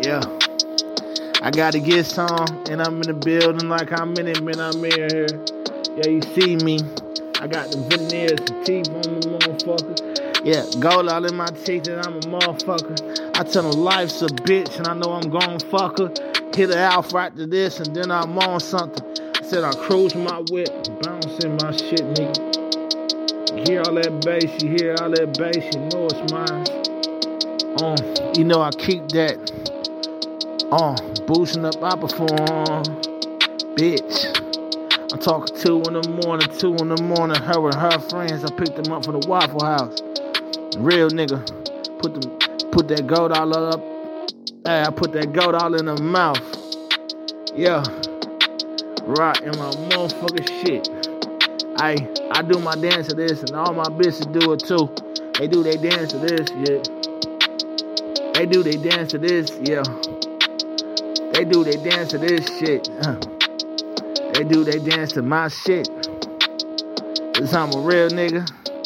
Yeah, I gotta get some, and I'm in the building like I'm in it, man. I'm in here. Yeah, you see me. I got the veneers, the teeth on the motherfucker. Yeah, gold all in my teeth, and I'm a motherfucker. I tell them life's a bitch, and I know I'm gon' fuck her. Hit her out right to this, and then I'm on something. I said I cruise my whip, bouncing my shit, nigga. You hear all that bass, you hear all that bass, you know it's mine. You know I keep that boosting up, I perform, bitch. I'm talking 2 in the morning, her and her friends, I picked them up from the Waffle House. Real nigga, put that gold all up, hey, I put that gold all in her mouth. Yeah, right in my motherfucking shit. I do my dance to this, and all my bitches do it too. They do they dance to this, yeah. They do they dance to this, yeah. They do they dance to this shit. They do they dance to my shit. Cause I'm a real nigga.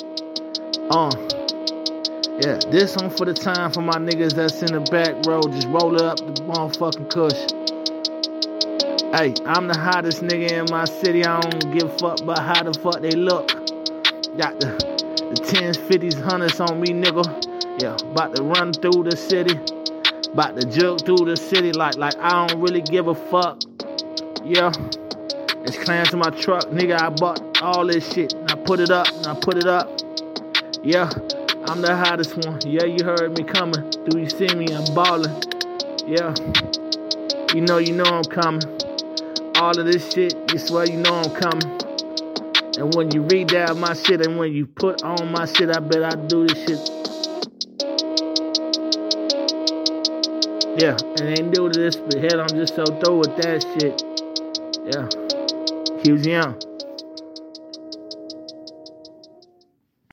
Yeah, this one for the time for my niggas that's in the back row. Just roll up the motherfucking kush. Hey, I'm the hottest nigga in my city. I don't give a fuck about how the fuck they look. Got the 10s, 50s, 100s on me, nigga. Yeah, about to run through the city. About to jug through the city like I don't really give a fuck. Yeah. It's clams to my truck, nigga. I bought all this shit. And I put it up. Yeah, I'm the hottest one. Yeah, you heard me coming. Do you see me? I'm ballin'. Yeah. You know I'm coming. All of this shit, you swear you know I'm coming. And when you read down my shit and when you put on my shit, I bet I do this shit. Yeah, and ain't do this, but hell, I'm just so through with that shit. Yeah. He was young.